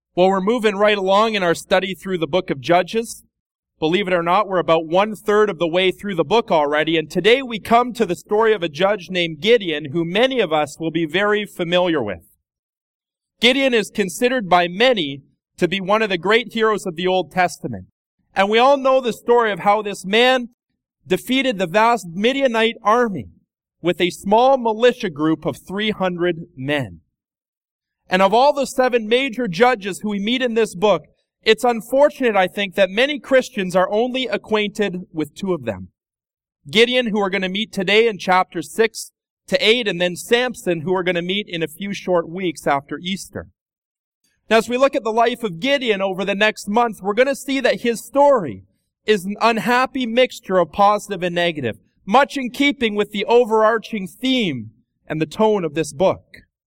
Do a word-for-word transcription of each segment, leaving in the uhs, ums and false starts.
Well, we're moving right along in our study through the book of Judges. Believe it or not, we're about one-third of the way through the book already, and today we come to the story of a judge named Gideon, who many of us will be very familiar with. Gideon is considered by many to be one of the great heroes of the Old Testament. And we all know the story of how this man defeated the vast Midianite army with a small militia group of three hundred men. And of all the seven major judges who we meet in this book, it's unfortunate, I think, that many Christians are only acquainted with two of them. Gideon, who we're going to meet today in chapters six to eight, and then Samson, who we're going to meet in a few short weeks after Easter. Now, as we look at the life of Gideon over the next month, we're going to see that his story is an unhappy mixture of positive and negative, much in keeping with the overarching theme and the tone of this book.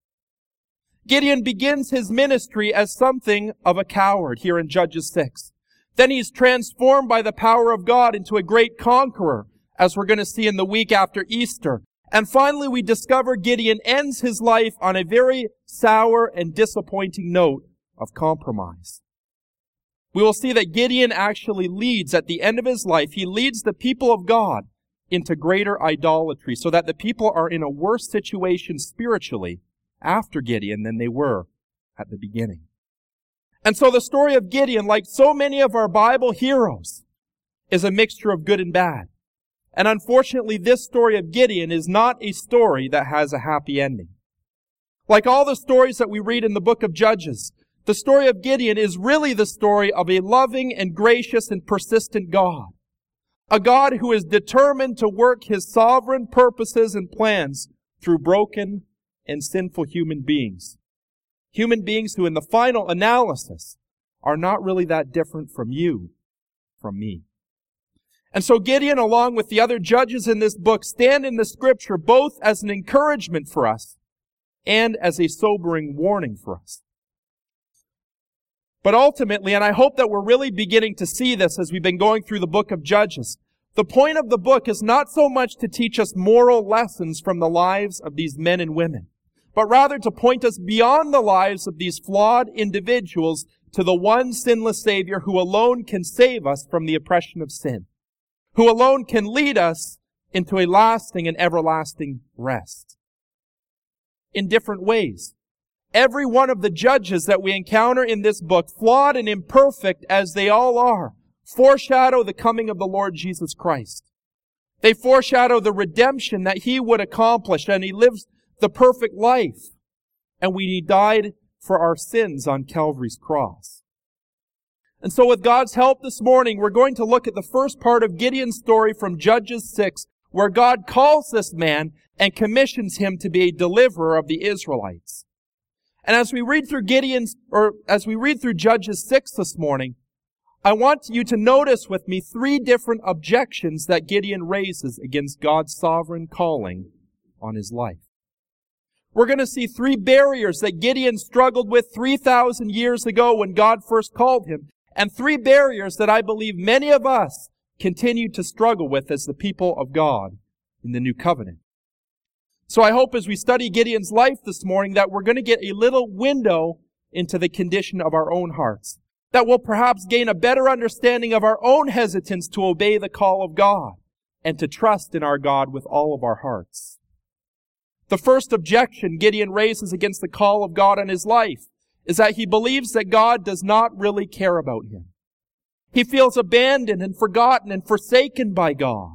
Gideon begins his ministry as something of a coward here in Judges six. Then he's transformed by the power of God into a great conqueror, as we're going to see in the week after Easter. And finally, we discover Gideon ends his life on a very sour and disappointing note of compromise. We will see that Gideon actually leads, at the end of his life, he leads the people of God into greater idolatry, so that the people are in a worse situation spiritually after Gideon than they were at the beginning. And so the story of Gideon, like so many of our Bible heroes, is a mixture of good and bad. And unfortunately, this story of Gideon is not a story that has a happy ending. Like all the stories that we read in the book of Judges, the story of Gideon is really the story of a loving and gracious and persistent God. A God who is determined to work His sovereign purposes and plans through broken and sinful human beings. Human beings who in the final analysis are not really that different from you, from me. And so Gideon, along with the other judges in this book, stand in the Scripture both as an encouragement for us and as a sobering warning for us. But ultimately, and I hope that we're really beginning to see this as we've been going through the book of Judges, the point of the book is not so much to teach us moral lessons from the lives of these men and women, but rather to point us beyond the lives of these flawed individuals to the one sinless Savior who alone can save us from the oppression of sin, who alone can lead us into a lasting and everlasting rest. In different ways. Every one of the judges that we encounter in this book, flawed and imperfect as they all are, foreshadow the coming of the Lord Jesus Christ. They foreshadow the redemption that He would accomplish, and He lives the perfect life. And when He died for our sins on Calvary's cross. And so with God's help this morning, we're going to look at the first part of Gideon's story from Judges six, where God calls this man and commissions him to be a deliverer of the Israelites. And as we read through Gideon's, or as we read through Judges six this morning, I want you to notice with me three different objections that Gideon raises against God's sovereign calling on his life. We're going to see three barriers that Gideon struggled with three thousand years ago when God first called him, and three barriers that I believe many of us continue to struggle with as the people of God in the New Covenant. So I hope as we study Gideon's life this morning that we're going to get a little window into the condition of our own hearts, that we'll perhaps gain a better understanding of our own hesitance to obey the call of God and to trust in our God with all of our hearts. The first objection Gideon raises against the call of God in his life is that he believes that God does not really care about him. He feels abandoned and forgotten and forsaken by God.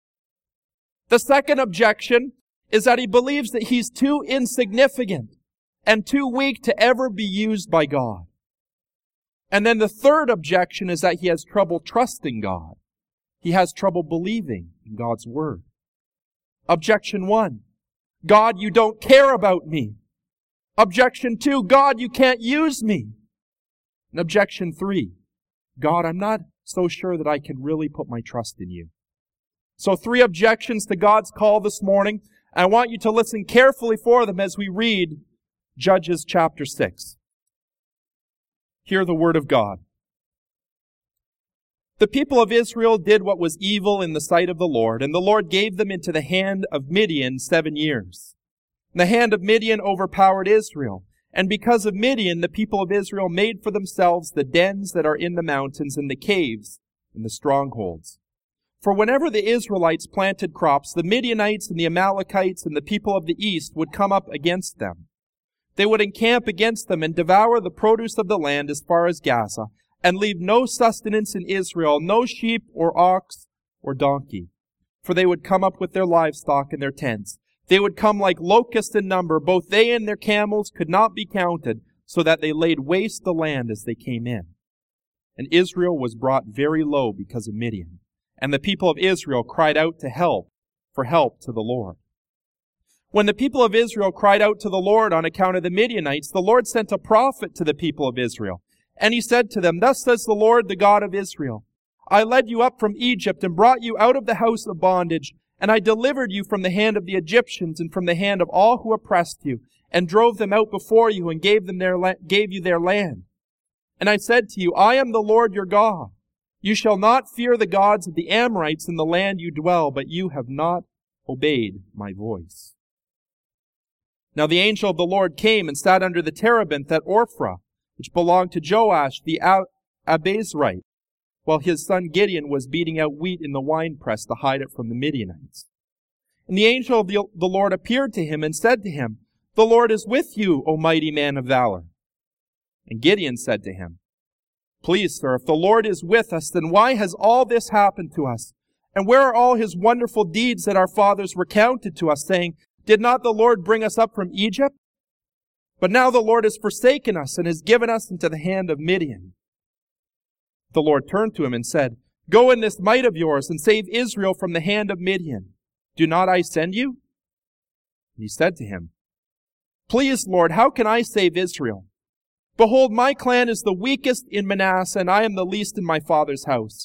The second objection is that he believes that he's too insignificant and too weak to ever be used by God. And then the third objection is that he has trouble trusting God. He has trouble believing in God's Word. Objection one, God, you don't care about me. Objection two, God, you can't use me. And objection three, God, I'm not so sure that I can really put my trust in you. So three objections to God's call this morning. I want you to listen carefully for them as we read Judges chapter six. Hear the word of God. The people of Israel did what was evil in the sight of the Lord, and the Lord gave them into the hand of Midian seven years. And the hand of Midian overpowered Israel, And because of Midian, the people of Israel made for themselves the dens that are in the mountains and the caves and the strongholds. For whenever the Israelites planted crops, the Midianites and the Amalekites and the people of the east would come up against them. They would encamp against them and devour the produce of the land as far as Gaza, and leave no sustenance in Israel, no sheep or ox or donkey. For they would come up with their livestock and their tents. They would come like locusts in number. Both they and their camels could not be counted, so that they laid waste the land as they came in. And Israel was brought very low because of Midian. And the people of Israel cried out to help, for help to the Lord. When the people of Israel cried out to the Lord on account of the Midianites, the Lord sent a prophet to the people of Israel. And he said to them, Thus says the Lord, the God of Israel, I led you up from Egypt and brought you out of the house of bondage, and I delivered you from the hand of the Egyptians and from the hand of all who oppressed you, and drove them out before you and gave them their la- gave you their land. And I said to you, I am the Lord your God. You shall not fear the gods of the Amorites in the land you dwell, but you have not obeyed my voice. Now the angel of the Lord came and sat under the terebinth at Ophrah, which belonged to Joash the Abiezrite, while his son Gideon was beating out wheat in the winepress to hide it from the Midianites. And the angel of the, the Lord appeared to him and said to him, The Lord is with you, O mighty man of valor. And Gideon said to him, Please, sir, if the Lord is with us, then why has all this happened to us? And where are all his wonderful deeds that our fathers recounted to us, saying, Did not the Lord bring us up from Egypt? But now the Lord has forsaken us and has given us into the hand of Midian. The Lord turned to him and said, Go in this might of yours and save Israel from the hand of Midian. Do not I send you? And he said to him, Please, Lord, how can I save Israel? Behold, my clan is the weakest in Manasseh, and I am the least in my father's house.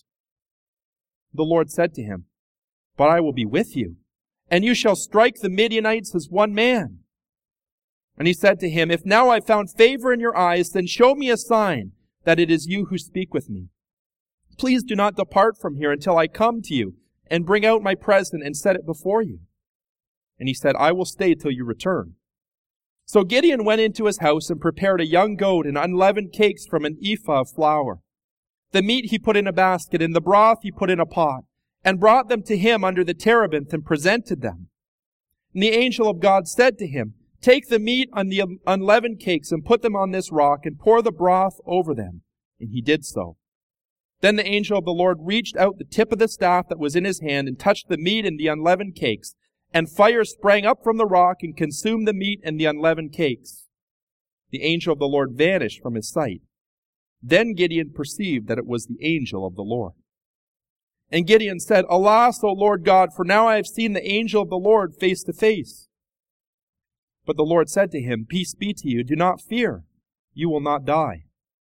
The Lord said to him, But I will be with you, and you shall strike the Midianites as one man. And he said to him, If now I found favor in your eyes, then show me a sign that it is you who speak with me. Please do not depart from here until I come to you and bring out my present and set it before you. And he said, I will stay till you return. So Gideon went into his house and prepared a young goat and unleavened cakes from an ephah of flour. The meat he put in a basket, and the broth he put in a pot, and brought them to him under the terebinth and presented them. And the angel of God said to him, Take the meat and the unleavened cakes and put them on this rock and pour the broth over them. And he did so. Then the angel of the Lord reached out the tip of the staff that was in his hand and touched the meat and the unleavened cakes. And fire sprang up from the rock and consumed the meat and the unleavened cakes. The angel of the Lord vanished from his sight. Then Gideon perceived that it was the angel of the Lord. And Gideon said, Alas, O Lord God, for now I have seen the angel of the Lord face to face. But the Lord said to him, Peace be to you, do not fear, you will not die.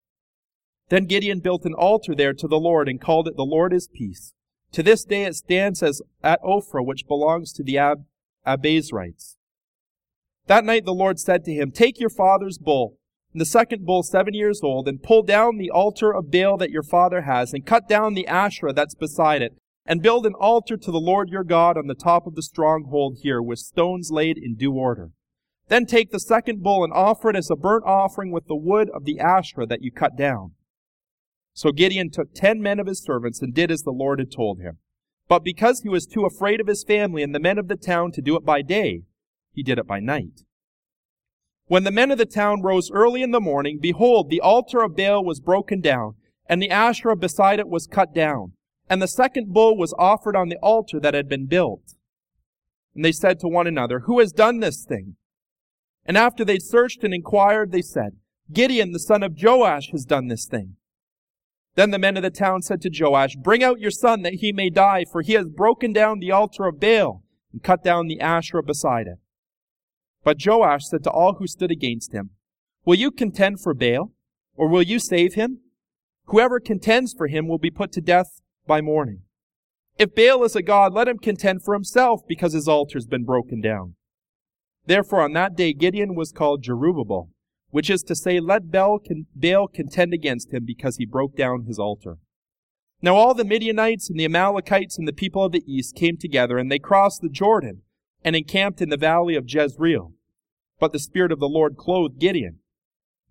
Then Gideon built an altar there to the Lord and called it, The Lord is Peace. To this day it stands as at Ophrah, which belongs to the Ab- Abiezrites. That night the Lord said to him, Take your father's bull, and the second bull seven years old, and pull down the altar of Baal that your father has, and cut down the Asherah that's beside it, and build an altar to the Lord your God on the top of the stronghold here, with stones laid in due order. Then take the second bull and offer it as a burnt offering with the wood of the Asherah that you cut down. So Gideon took ten men of his servants and did as the Lord had told him. But because he was too afraid of his family and the men of the town to do it by day, he did it by night. When the men of the town rose early in the morning, behold, the altar of Baal was broken down, and the Asherah beside it was cut down, and the second bull was offered on the altar that had been built. And they said to one another, Who has done this thing? And after they searched and inquired, they said, Gideon, the son of Joash, has done this thing. Then the men of the town said to Joash, Bring out your son that he may die, for he has broken down the altar of Baal and cut down the Asherah beside it. But Joash said to all who stood against him, Will you contend for Baal, or will you save him? Whoever contends for him will be put to death by morning. If Baal is a god, let him contend for himself, because his altar has been broken down. Therefore on that day Gideon was called Jerubbaal, which is to say, Let Baal, con- Baal contend against him, because he broke down his altar. Now all the Midianites and the Amalekites and the people of the east came together, and they crossed the Jordan, and encamped in the valley of Jezreel. But the Spirit of the Lord clothed Gideon,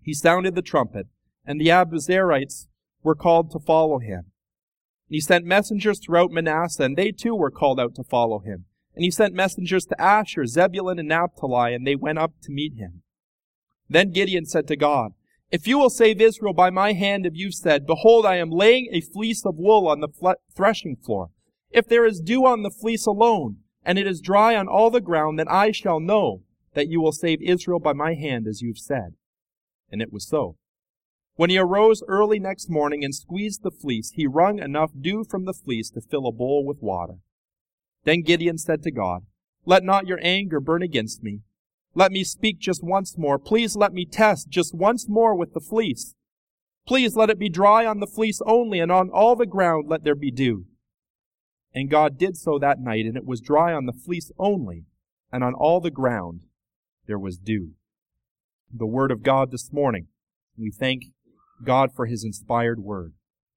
he sounded the trumpet, and the Abiezrites were called to follow him. And he sent messengers throughout Manasseh, and they too were called out to follow him. And he sent messengers to Asher, Zebulun, and Naphtali, and they went up to meet him. Then Gideon said to God, "If you will save Israel by my hand, as you've said, behold, I am laying a fleece of wool on the threshing floor. If there is dew on the fleece alone, and it is dry on all the ground, then I shall know that you will save Israel by my hand, as you've said." And it was so. When he arose early next morning and squeezed the fleece, he wrung enough dew from the fleece to fill a bowl with water. Then Gideon said to God, "Let not your anger burn against me. Let me speak just once more. Please let me test just once more with the fleece. Please let it be dry on the fleece only, and on all the ground let there be dew." And God did so that night, and it was dry on the fleece only, and on all the ground there was dew. The word of God this morning. We thank God for his inspired word.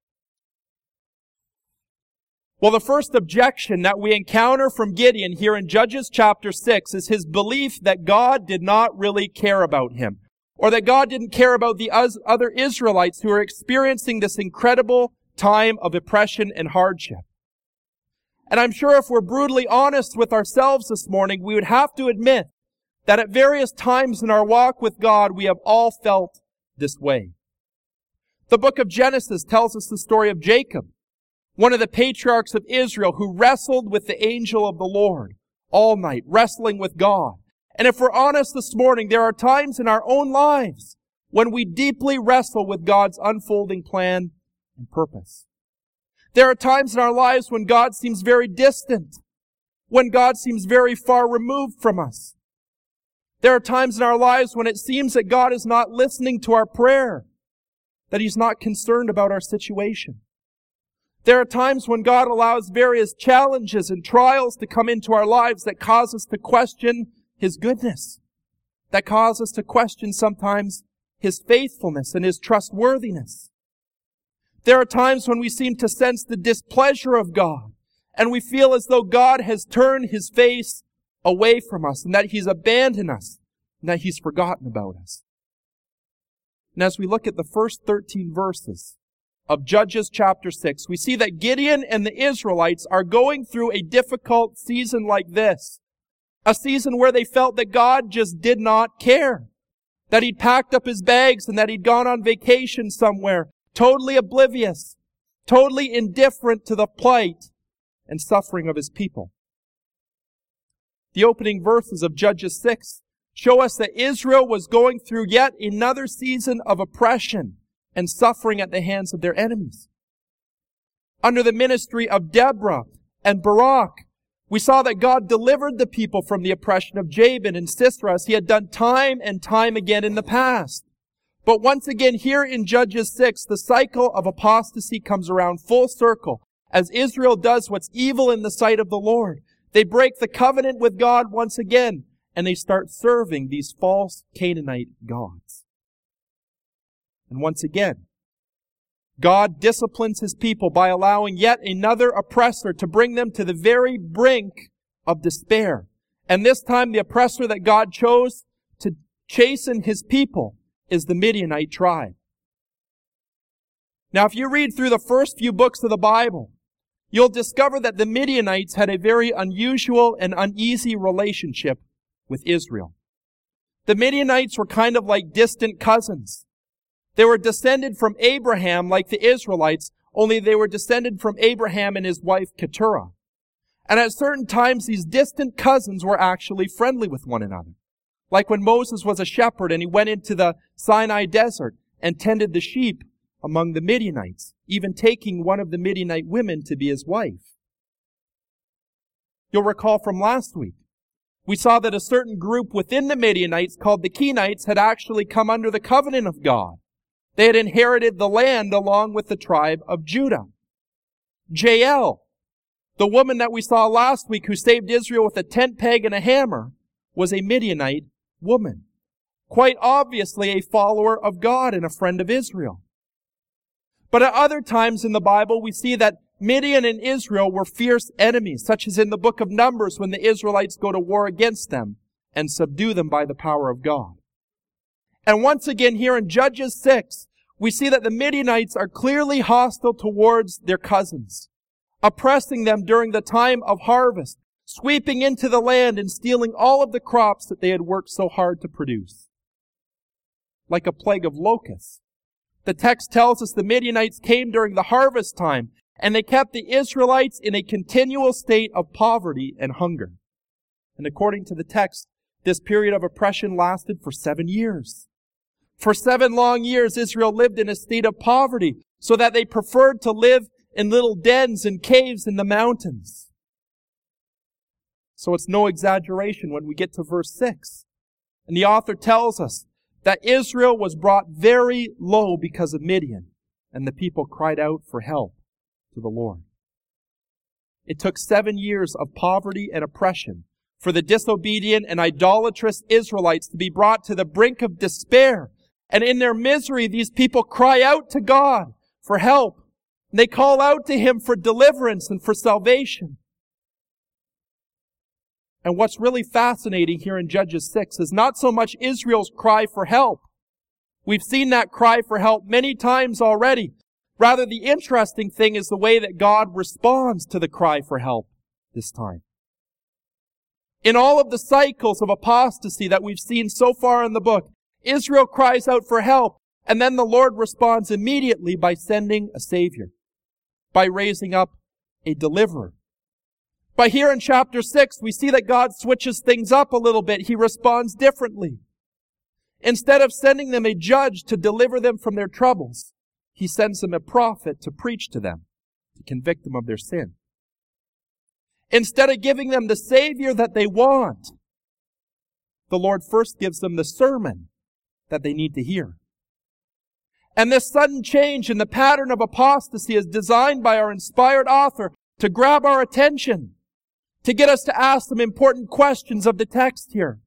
Well, the first objection that we encounter from Gideon here in Judges chapter six is his belief that God did not really care about him, or that God didn't care about the other Israelites who are experiencing this incredible time of oppression and hardship. And I'm sure if we're brutally honest with ourselves this morning, we would have to admit that at various times in our walk with God, we have all felt this way. The book of Genesis tells us the story of Jacob, one of the patriarchs of Israel who wrestled with the angel of the Lord all night, wrestling with God. And if we're honest this morning, there are times in our own lives when we deeply wrestle with God's unfolding plan and purpose. There are times in our lives when God seems very distant, when God seems very far removed from us. There are times in our lives when it seems that God is not listening to our prayer, that he's not concerned about our situation. There are times when God allows various challenges and trials to come into our lives that cause us to question his goodness, that cause us to question sometimes his faithfulness and his trustworthiness. There are times when we seem to sense the displeasure of God, and we feel as though God has turned his face away from us, and that he's abandoned us, and that he's forgotten about us. And as we look at the first thirteen verses of Judges chapter six, we see that Gideon and the Israelites are going through a difficult season like this. A season where they felt that God just did not care. That he'd packed up his bags and that he'd gone on vacation somewhere, totally oblivious, totally indifferent to the plight and suffering of his people. The opening verses of Judges six show us that Israel was going through yet another season of oppression and suffering at the hands of their enemies. Under the ministry of Deborah and Barak, we saw that God delivered the people from the oppression of Jabin and Sisera, as he had done time and time again in the past. But once again here in Judges six, the cycle of apostasy comes around full circle as Israel does what's evil in the sight of the Lord. They break the covenant with God once again, and they start serving these false Canaanite gods. And once again, God disciplines his people by allowing yet another oppressor to bring them to the very brink of despair. And this time the oppressor that God chose to chasten his people is the Midianite tribe. Now, if you read through the first few books of the Bible, you'll discover that the Midianites had a very unusual and uneasy relationship with Israel. The Midianites were kind of like distant cousins. They were descended from Abraham like the Israelites, only they were descended from Abraham and his wife Keturah. And at certain times, these distant cousins were actually friendly with one another. Like when Moses was a shepherd and he went into the Sinai desert and tended the sheep among the Midianites, even taking one of the Midianite women to be his wife. You'll recall from last week, we saw that a certain group within the Midianites called the Kenites had actually come under the covenant of God. They had inherited the land along with the tribe of Judah. Jael, the woman that we saw last week who saved Israel with a tent peg and a hammer, was a Midianite woman. Quite obviously a follower of God and a friend of Israel. But at other times in the Bible, we see that Midian and Israel were fierce enemies, such as in the book of Numbers when the Israelites go to war against them and subdue them by the power of God. And once again here in Judges six, we see that the Midianites are clearly hostile towards their cousins, oppressing them during the time of harvest, sweeping into the land and stealing all of the crops that they had worked so hard to produce. Like a plague of locusts. The text tells us the Midianites came during the harvest time, and they kept the Israelites in a continual state of poverty and hunger. And according to the text, this period of oppression lasted for seven years. For seven long years, Israel lived in a state of poverty, so that they preferred to live in little dens and caves in the mountains. So it's no exaggeration when we get to verse six. And the author tells us that Israel was brought very low because of Midian, and the people cried out for help to the Lord. It took seven years of poverty and oppression for the disobedient and idolatrous Israelites to be brought to the brink of despair. And in their misery, these people cry out to God for help. And they call out to Him for deliverance and for salvation. And what's really fascinating here in Judges six is not so much Israel's cry for help. We've seen that cry for help many times already. Rather, the interesting thing is the way that God responds to the cry for help this time. In all of the cycles of apostasy that we've seen so far in the book, Israel cries out for help, and then the Lord responds immediately by sending a Savior, by raising up a deliverer. But here in chapter six, we see that God switches things up a little bit. He responds differently. Instead of sending them a judge to deliver them from their troubles, He sends them a prophet to preach to them, to convict them of their sin. Instead of giving them the Savior that they want, the Lord first gives them the sermon that they need to hear. And this sudden change in the pattern of apostasy is designed by our inspired author to grab our attention, to get us to ask some important questions of the text here.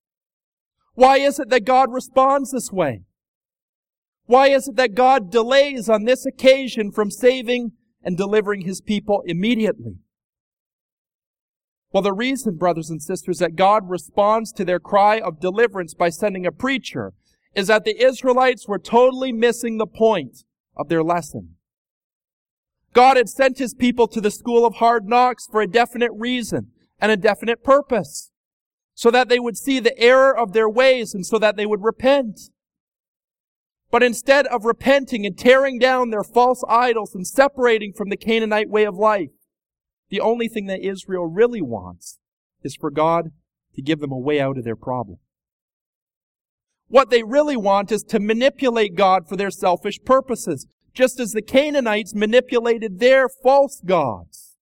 Why is it that God responds this way? Why is it that God delays on this occasion from saving and delivering His people immediately? Well, the reason, brothers and sisters, that God responds to their cry of deliverance by sending a preacher is that the Israelites were totally missing the point of their lesson. God had sent His people to the school of hard knocks for a definite reason and a definite purpose, so that they would see the error of their ways and so that they would repent. But instead of repenting and tearing down their false idols and separating from the Canaanite way of life, the only thing that Israel really wants is for God to give them a way out of their problem. What they really want is to manipulate God for their selfish purposes, just as the Canaanites manipulated their false gods.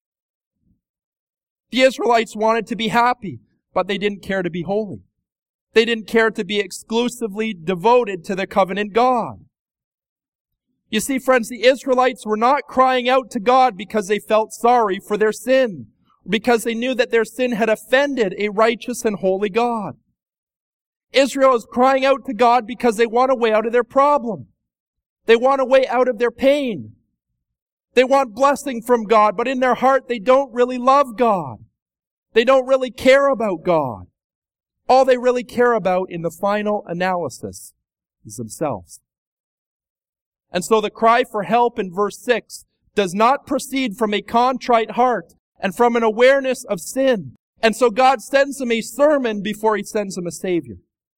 The Israelites wanted to be happy, but they didn't care to be holy. They didn't care to be exclusively devoted to the covenant God. You see, friends, the Israelites were not crying out to God because they felt sorry for their sin, because they knew that their sin had offended a righteous and holy God. Israel is crying out to God because they want a way out of their problem. They want a way out of their pain. They want blessing from God, but in their heart they don't really love God. They don't really care about God. All they really care about in the final analysis is themselves. And so the cry for help in verse six does not proceed from a contrite heart and from an awareness of sin. And so God sends them a sermon before He sends them a Savior.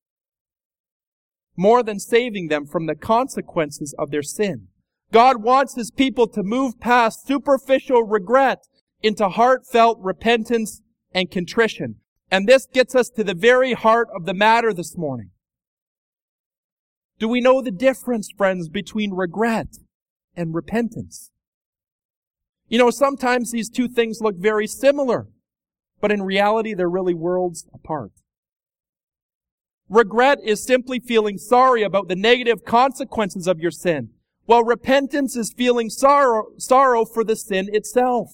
More than saving them from the consequences of their sin, God wants His people to move past superficial regret into heartfelt repentance and contrition. And this gets us to the very heart of the matter this morning. Do we know the difference, friends, between regret and repentance? You know, sometimes these two things look very similar, but in reality, they're really worlds apart. Regret is simply feeling sorry about the negative consequences of your sin, while repentance is feeling sorrow, sorrow for the sin itself.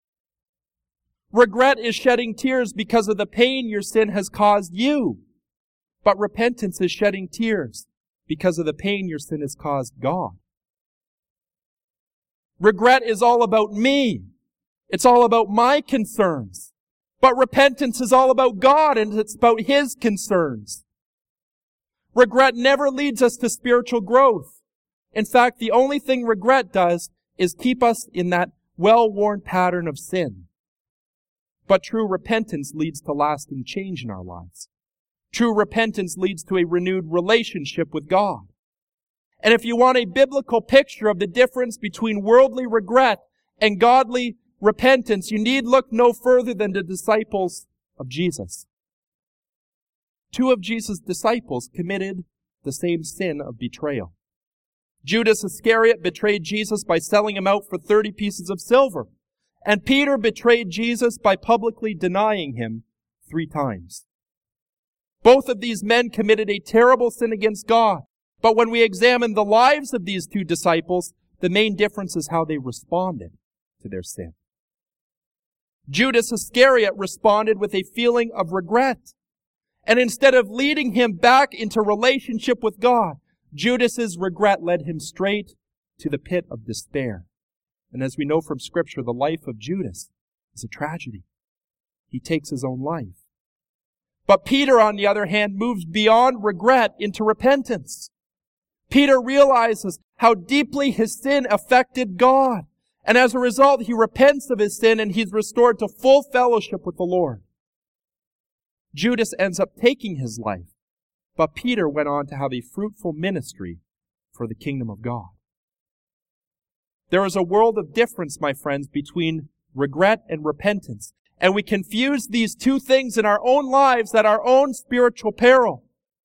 Regret is shedding tears because of the pain your sin has caused you, but repentance is shedding tears because of the pain your sin has caused God. Regret is all about me. It's all about my concerns. But repentance is all about God, and it's about His concerns. Regret never leads us to spiritual growth. In fact, the only thing regret does is keep us in that well-worn pattern of sin. But true repentance leads to lasting change in our lives. True repentance leads to a renewed relationship with God. And if you want a biblical picture of the difference between worldly regret and godly repentance, you need look no further than the disciples of Jesus. Two of Jesus' disciples committed the same sin of betrayal. Judas Iscariot betrayed Jesus by selling him out for thirty pieces of silver. And Peter betrayed Jesus by publicly denying him three times. Both of these men committed a terrible sin against God. But when we examine the lives of these two disciples, the main difference is how they responded to their sin. Judas Iscariot responded with a feeling of regret. And instead of leading him back into relationship with God, Judas's regret led him straight to the pit of despair. And as we know from Scripture, the life of Judas is a tragedy. He takes his own life. But Peter, on the other hand, moves beyond regret into repentance. Peter realizes how deeply his sin affected God. And as a result, he repents of his sin and he's restored to full fellowship with the Lord. Judas ends up taking his life, but Peter went on to have a fruitful ministry for the kingdom of God. There is a world of difference, my friends, between regret and repentance. And we confuse these two things in our own lives at our own spiritual peril.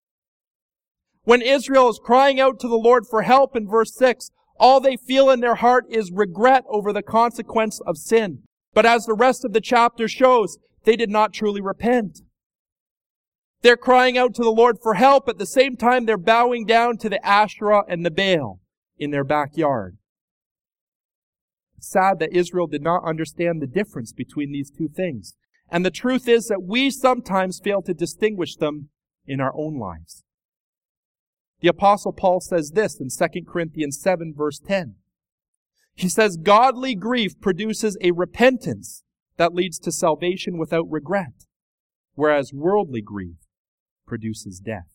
When Israel is crying out to the Lord for help in verse six, all they feel in their heart is regret over the consequence of sin. But as the rest of the chapter shows, they did not truly repent. They're crying out to the Lord for help. At the same time, they're bowing down to the Asherah and the Baal in their backyard. It's sad that Israel did not understand the difference between these two things. And the truth is that we sometimes fail to distinguish them in our own lives. The Apostle Paul says this in Second Corinthians seven, verse ten. He says, godly grief produces a repentance that leads to salvation without regret, whereas worldly grief produces death.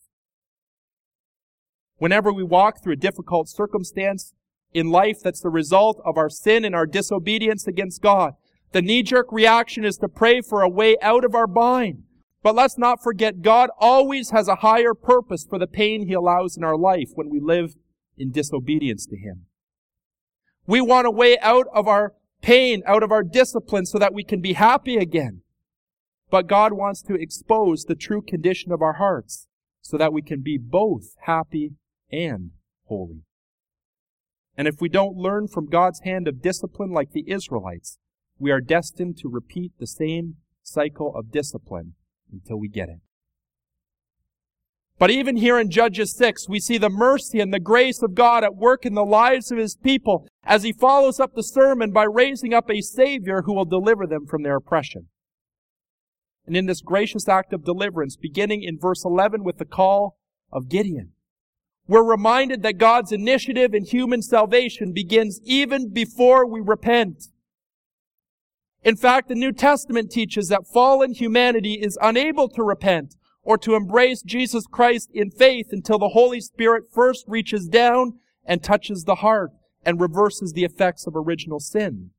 Whenever we walk through a difficult circumstance in life that's the result of our sin and our disobedience against God, the knee-jerk reaction is to pray for a way out of our bind. But let's not forget, God always has a higher purpose for the pain He allows in our life when we live in disobedience to Him. We want a way out of our pain, out of our discipline, so that we can be happy again. But God wants to expose the true condition of our hearts so that we can be both happy and holy. And if we don't learn from God's hand of discipline like the Israelites, we are destined to repeat the same cycle of discipline until we get it. But even here in Judges six, we see the mercy and the grace of God at work in the lives of His people as He follows up the sermon by raising up a Savior who will deliver them from their oppression. And in this gracious act of deliverance, beginning in verse eleven with the call of Gideon, we're reminded that God's initiative in human salvation begins even before we repent. In fact, the New Testament teaches that fallen humanity is unable to repent or to embrace Jesus Christ in faith until the Holy Spirit first reaches down and touches the heart and reverses the effects of original sin.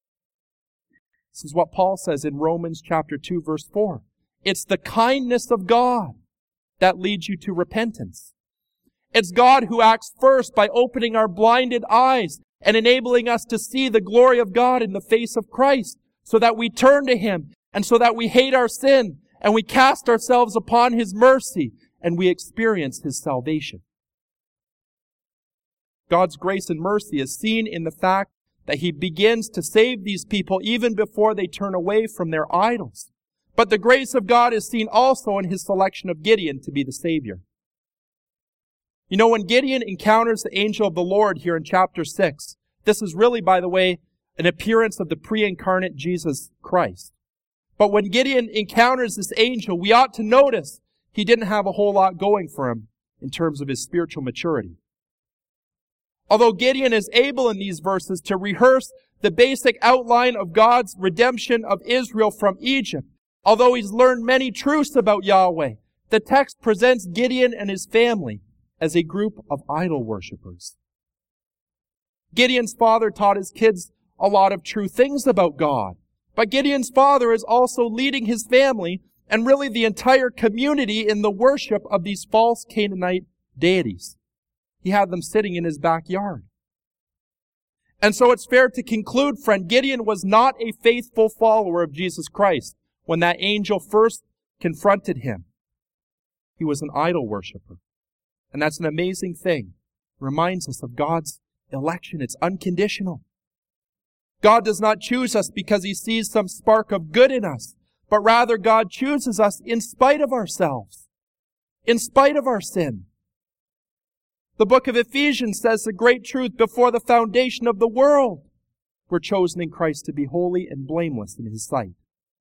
This is what Paul says in Romans chapter two, verse four. It's the kindness of God that leads you to repentance. It's God who acts first by opening our blinded eyes and enabling us to see the glory of God in the face of Christ, so that we turn to Him and so that we hate our sin and we cast ourselves upon His mercy and we experience His salvation. God's grace and mercy is seen in the fact that He begins to save these people even before they turn away from their idols. But the grace of God is seen also in His selection of Gideon to be the Savior. You know, when Gideon encounters the angel of the Lord here in chapter six, this is really, by the way, an appearance of the pre-incarnate Jesus Christ. But when Gideon encounters this angel, we ought to notice he didn't have a whole lot going for him in terms of his spiritual maturity. Although Gideon is able in these verses to rehearse the basic outline of God's redemption of Israel from Egypt, although he's learned many truths about Yahweh, the text presents Gideon and his family as a group of idol worshippers. Gideon's father taught his kids a lot of true things about God. But Gideon's father is also leading his family and really the entire community in the worship of these false Canaanite deities. He had them sitting in his backyard. And so it's fair to conclude, friend, Gideon was not a faithful follower of Jesus Christ when that angel first confronted him. He was an idol worshiper. And that's an amazing thing. It reminds us of God's election. It's unconditional. God does not choose us because He sees some spark of good in us, but rather God chooses us in spite of ourselves, in spite of our sin. The book of Ephesians says the great truth: before the foundation of the world, we're chosen in Christ to be holy and blameless in His sight.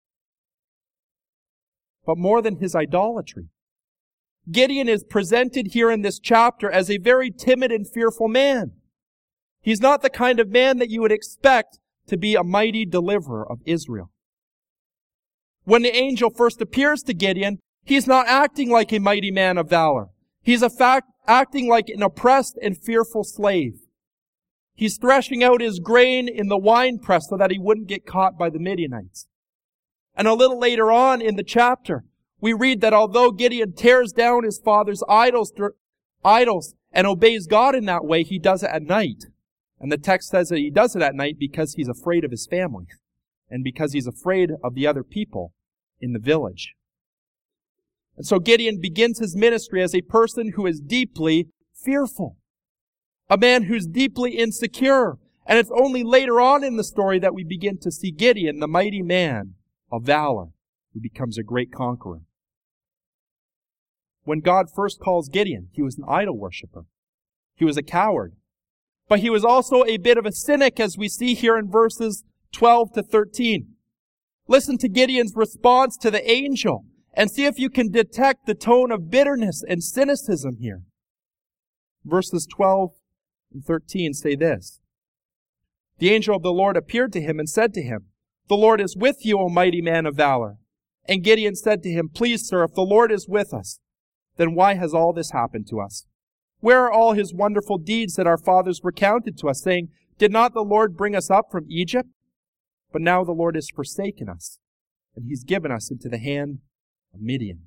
But more than his idolatry, Gideon is presented here in this chapter as a very timid and fearful man. He's not the kind of man that you would expect to be a mighty deliverer of Israel. When the angel first appears to Gideon, he's not acting like a mighty man of valor. He's a fact acting like an oppressed and fearful slave. He's threshing out his grain in the winepress so that he wouldn't get caught by the Midianites. And a little later on in the chapter, we read that although Gideon tears down his father's idols, idols and obeys God in that way, he does it at night. And the text says that he does it at night because he's afraid of his family and because he's afraid of the other people in the village. And so Gideon begins his ministry as a person who is deeply fearful, a man who's deeply insecure. And it's only later on in the story that we begin to see Gideon, the mighty man of valor, who becomes a great conqueror. When God first calls Gideon, he was an idol worshiper. He was a coward. But he was also a bit of a cynic, as we see here in verses twelve to thirteen. Listen to Gideon's response to the angel and see if you can detect the tone of bitterness and cynicism here. Verses twelve and thirteen say this: The angel of the Lord appeared to him and said to him, The Lord is with you, O mighty man of valor. And Gideon said to him, Please, sir, if the Lord is with us, then why has all this happened to us? Where are all his wonderful deeds that our fathers recounted to us, saying, Did not the Lord bring us up from Egypt? But now the Lord has forsaken us, and he's given us into the hand of Midian.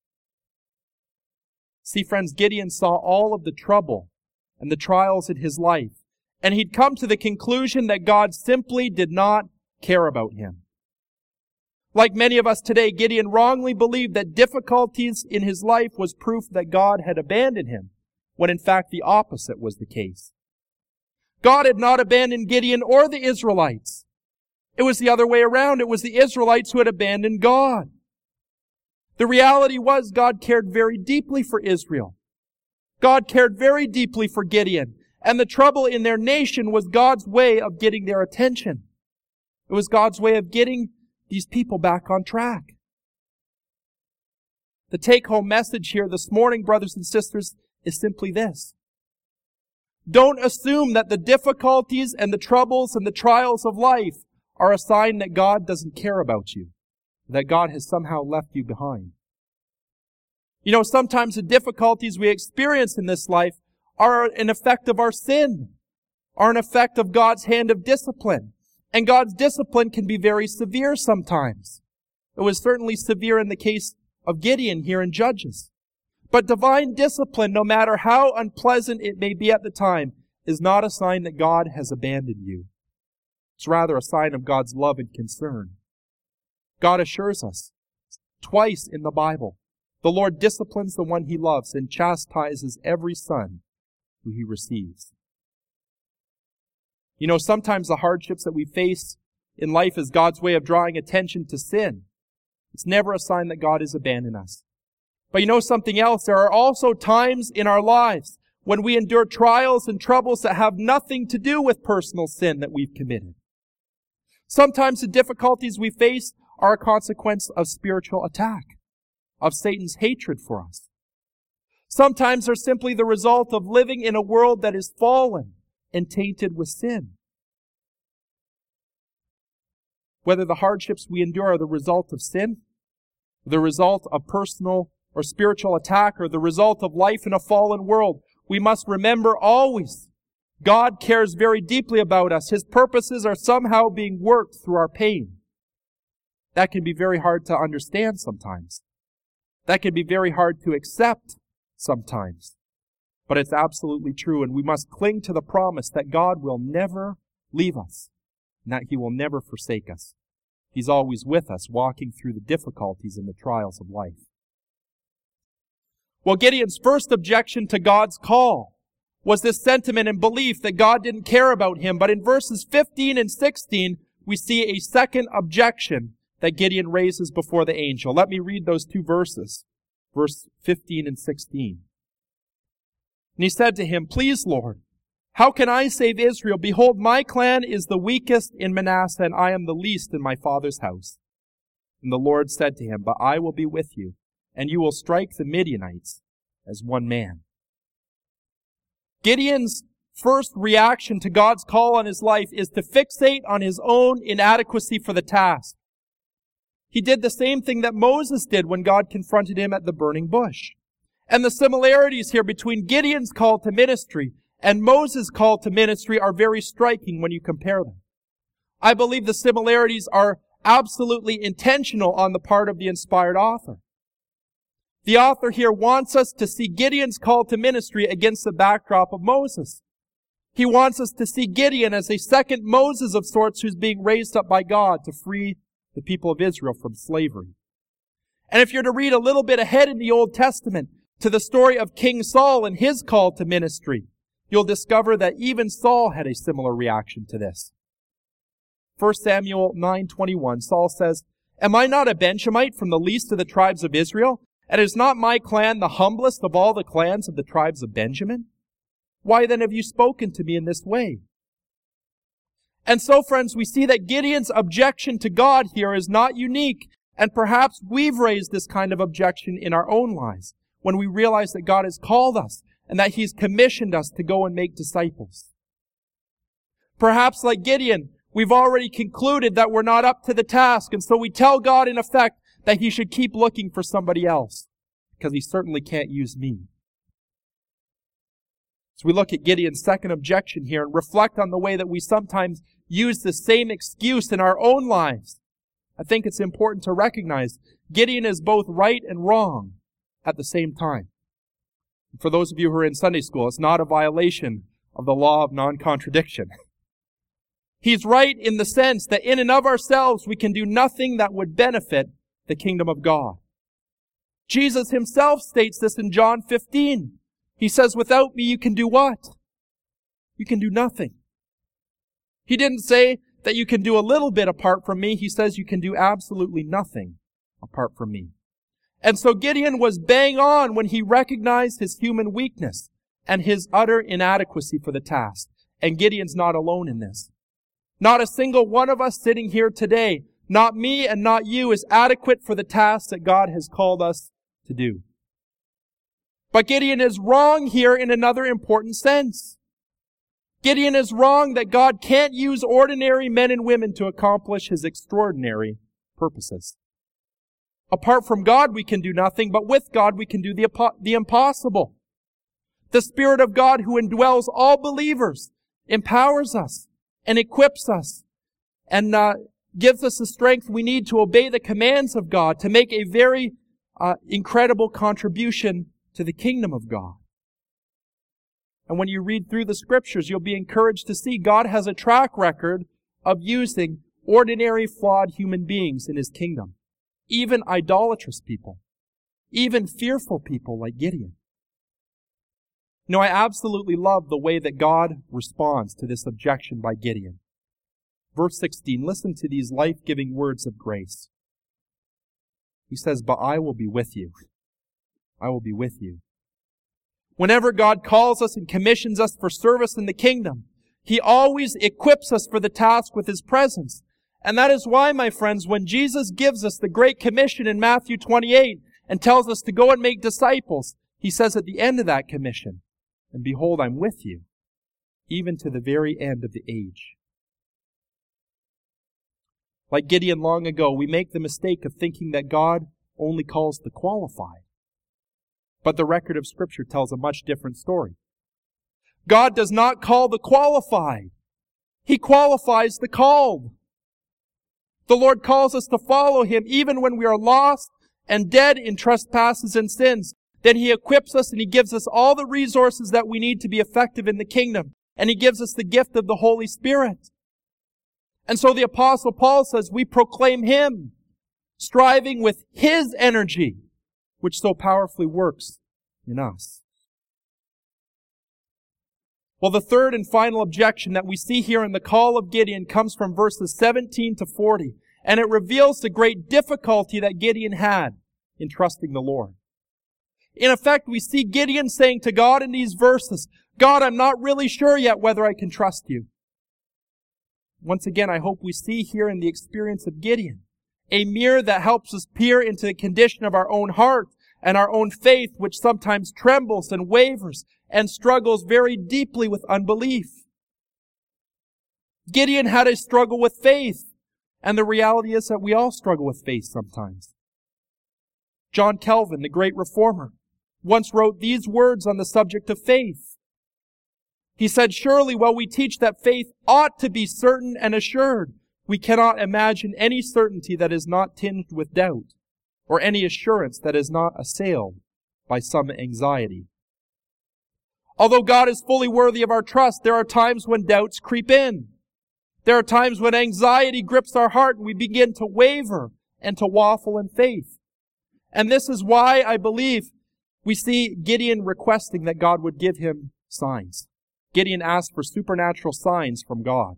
See, friends, Gideon saw all of the trouble and the trials in his life, and he'd come to the conclusion that God simply did not care about him. Like many of us today, Gideon wrongly believed that difficulties in his life was proof that God had abandoned him, when in fact the opposite was the case. God had not abandoned Gideon or the Israelites. It was the other way around. It was the Israelites who had abandoned God. The reality was God cared very deeply for Israel. God cared very deeply for Gideon. And the trouble in their nation was God's way of getting their attention. It was God's way of getting these people back on track. The take-home message here this morning, brothers and sisters, is simply this. Don't assume that the difficulties and the troubles and the trials of life are a sign that God doesn't care about you, that God has somehow left you behind. You know, sometimes the difficulties we experience in this life are an effect of our sin, are an effect of God's hand of discipline. And God's discipline can be very severe sometimes. It was certainly severe in the case of Gideon here in Judges. But divine discipline, no matter how unpleasant it may be at the time, is not a sign that God has abandoned you. It's rather a sign of God's love and concern. God assures us twice in the Bible, the Lord disciplines the one He loves and chastises every son who He receives. You know, sometimes the hardships that we face in life is God's way of drawing attention to sin. It's never a sign that God has abandoned us. But you know something else? There are also times in our lives when we endure trials and troubles that have nothing to do with personal sin that we've committed. Sometimes the difficulties we face are a consequence of spiritual attack, of Satan's hatred for us. Sometimes they're simply the result of living in a world that is fallen and tainted with sin. Whether the hardships we endure are the result of sin, the result of personal or spiritual attack are the result of life in a fallen world, we must remember always God cares very deeply about us. His purposes are somehow being worked through our pain. That can be very hard to understand sometimes. That can be very hard to accept sometimes. But it's absolutely true, and we must cling to the promise that God will never leave us, and that He will never forsake us. He's always with us, walking through the difficulties and the trials of life. Well, Gideon's first objection to God's call was this sentiment and belief that God didn't care about him. But in verses fifteen and sixteen, we see a second objection that Gideon raises before the angel. Let me read those two verses, verse fifteen and sixteen. And he said to him, "Please, Lord, how can I save Israel? Behold, my clan is the weakest in Manasseh, and I am the least in my father's house." And the Lord said to him, "But I will be with you, and you will strike the Midianites as one man." Gideon's first reaction to God's call on his life is to fixate on his own inadequacy for the task. He did the same thing that Moses did when God confronted him at the burning bush. And the similarities here between Gideon's call to ministry and Moses' call to ministry are very striking when you compare them. I believe the similarities are absolutely intentional on the part of the inspired author. The author here wants us to see Gideon's call to ministry against the backdrop of Moses. He wants us to see Gideon as a second Moses of sorts who's being raised up by God to free the people of Israel from slavery. And if you're to read a little bit ahead in the Old Testament to the story of King Saul and his call to ministry, you'll discover that even Saul had a similar reaction to this. First Samuel nine twenty-one, Saul says, "Am I not a Benjamite from the least of the tribes of Israel? And is not my clan the humblest of all the clans of the tribes of Benjamin? Why then have you spoken to me in this way?" And so, friends, we see that Gideon's objection to God here is not unique, and perhaps we've raised this kind of objection in our own lives when we realize that God has called us and that He's commissioned us to go and make disciples. Perhaps, like Gideon, we've already concluded that we're not up to the task, and so we tell God, in effect, that He should keep looking for somebody else, because He certainly can't use me. So we look at Gideon's second objection here and reflect on the way that we sometimes use the same excuse in our own lives. I think it's important to recognize Gideon is both right and wrong at the same time. For those of you who are in Sunday school, it's not a violation of the law of non-contradiction. He's right in the sense that in and of ourselves we can do nothing that would benefit the kingdom of God. Jesus Himself states this in John fifteen. He says, "Without me you can do what? You can do nothing." He didn't say that you can do a little bit apart from me. He says you can do absolutely nothing apart from me. And so Gideon was bang on when he recognized his human weakness and his utter inadequacy for the task. And Gideon's not alone in this. Not a single one of us sitting here today, not me and not you, is adequate for the task that God has called us to do. But Gideon is wrong here in another important sense. Gideon is wrong that God can't use ordinary men and women to accomplish His extraordinary purposes. Apart from God, we can do nothing, but with God, we can do the, the impossible. The Spirit of God who indwells all believers empowers us and equips us and uh, gives us the strength we need to obey the commands of God, to make a very uh, incredible contribution to the kingdom of God. And when you read through the Scriptures, you'll be encouraged to see God has a track record of using ordinary, flawed human beings in His kingdom. Even idolatrous people. Even fearful people like Gideon. You know, I absolutely love the way that God responds to this objection by Gideon. Verse sixteen, listen to these life-giving words of grace. He says, "But I will be with you. I will be with you." Whenever God calls us and commissions us for service in the kingdom, He always equips us for the task with His presence. And that is why, my friends, when Jesus gives us the Great Commission in Matthew twenty-eight and tells us to go and make disciples, He says at the end of that commission, "And behold, I'm with you, even to the very end of the age." Like Gideon long ago, we make the mistake of thinking that God only calls the qualified. But the record of Scripture tells a much different story. God does not call the qualified. He qualifies the called. The Lord calls us to follow Him even when we are lost and dead in trespasses and sins. Then He equips us and He gives us all the resources that we need to be effective in the kingdom. And He gives us the gift of the Holy Spirit. And so the Apostle Paul says we proclaim Him, striving with His energy, which so powerfully works in us. Well, the third and final objection that we see here in the call of Gideon comes from verses seventeen to forty, and it reveals the great difficulty that Gideon had in trusting the Lord. In effect, we see Gideon saying to God in these verses, God, I'm not really sure yet whether I can trust you. Once again, I hope we see here in the experience of Gideon a mirror that helps us peer into the condition of our own heart and our own faith, which sometimes trembles and wavers and struggles very deeply with unbelief. Gideon had a struggle with faith, and the reality is that we all struggle with faith sometimes. John Calvin, the great reformer, once wrote these words on the subject of faith. He said, surely while we teach that faith ought to be certain and assured, we cannot imagine any certainty that is not tinged with doubt, or any assurance that is not assailed by some anxiety. Although God is fully worthy of our trust, there are times when doubts creep in. There are times when anxiety grips our heart and we begin to waver and to waffle in faith. And this is why I believe we see Gideon requesting that God would give him signs. Gideon asked for supernatural signs from God.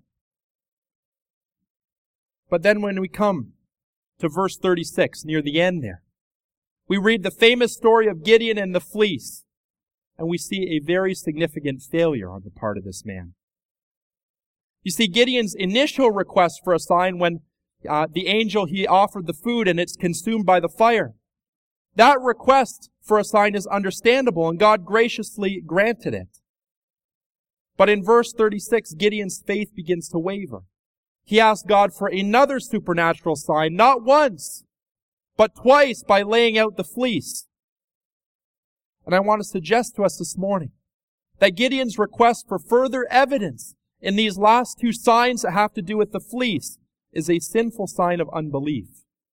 But then when we come to verse thirty-six, near the end there, we read the famous story of Gideon and the fleece, and we see a very significant failure on the part of this man. You see, Gideon's initial request for a sign when uh, the angel, he offered the food and it's consumed by the fire. That request for a sign is understandable, and God graciously granted it. But in verse thirty-six, Gideon's faith begins to waver. He asked God for another supernatural sign, not once, but twice by laying out the fleece. And I want to suggest to us this morning that Gideon's request for further evidence in these last two signs that have to do with the fleece is a sinful sign of unbelief.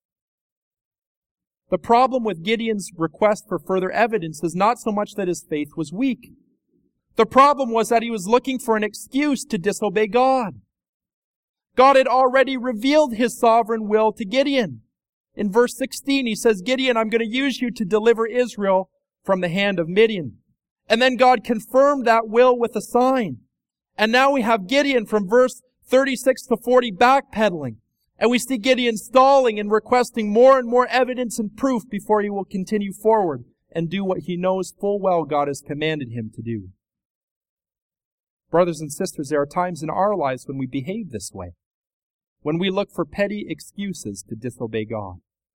The problem with Gideon's request for further evidence is not so much that his faith was weak. The problem was that he was looking for an excuse to disobey God. God had already revealed His sovereign will to Gideon. In verse sixteen, He says, Gideon, I'm going to use you to deliver Israel from the hand of Midian. And then God confirmed that will with a sign. And now we have Gideon from verse thirty-six to forty backpedaling. And we see Gideon stalling and requesting more and more evidence and proof before he will continue forward and do what he knows full well God has commanded him to do. Brothers and sisters, there are times in our lives when we behave this way, when we look for petty excuses to disobey God.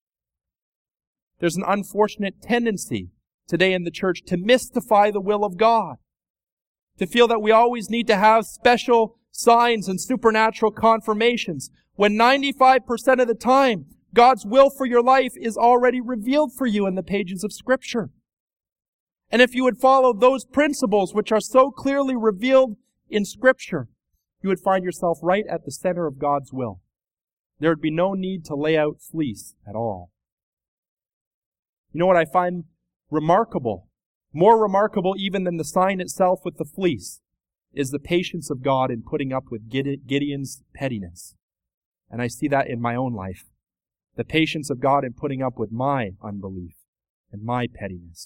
There's an unfortunate tendency today in the church to mystify the will of God, to feel that we always need to have special signs and supernatural confirmations, when ninety-five percent of the time, God's will for your life is already revealed for you in the pages of Scripture. And if you would follow those principles which are so clearly revealed in Scripture, you would find yourself right at the center of God's will. There would be no need to lay out fleece at all. You know what I find remarkable, more remarkable even than the sign itself with the fleece, is the patience of God in putting up with Gideon's pettiness. And I see that in my own life. The patience of God in putting up with my unbelief and my pettiness.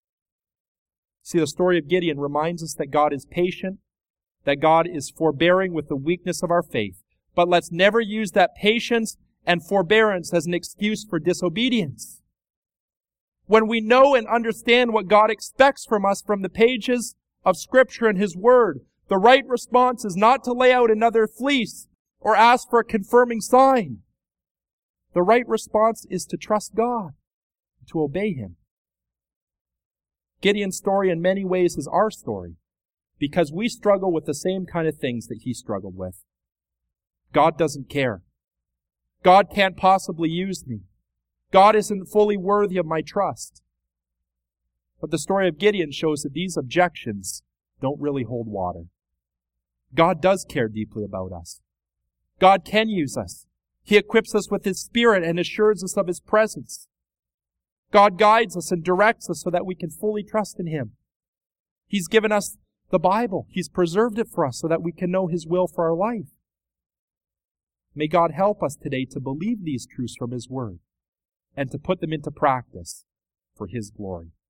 See, the story of Gideon reminds us that God is patient, that God is forbearing with the weakness of our faith. But let's never use that patience and forbearance as an excuse for disobedience. When we know and understand what God expects from us from the pages of Scripture and His Word, the right response is not to lay out another fleece or ask for a confirming sign. The right response is to trust God, to obey Him. Gideon's story in many ways is our story, because we struggle with the same kind of things that he struggled with. God doesn't care. God can't possibly use me. God isn't fully worthy of my trust. But the story of Gideon shows that these objections don't really hold water. God does care deeply about us. God can use us. He equips us with His Spirit and assures us of His presence. God guides us and directs us so that we can fully trust in Him. He's given us the Bible. He's preserved it for us so that we can know His will for our life. May God help us today to believe these truths from His Word and to put them into practice for His glory.